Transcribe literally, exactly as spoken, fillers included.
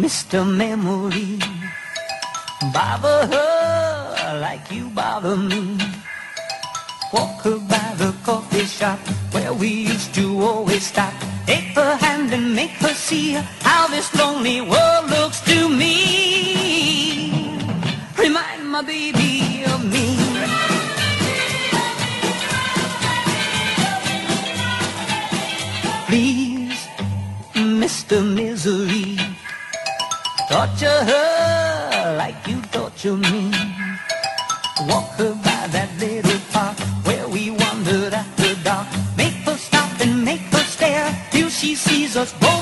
Mister Memory, bother her like you bother me. Walk her by the coffee shop where we used to always stop. Take her hand and make her see how this lonely world looks to me. Remind my baby of me. Please, Mister Misery, torture her like you torture me. Walk her by that little park where we wandered after dark. Make her stop and make her stare till she sees us both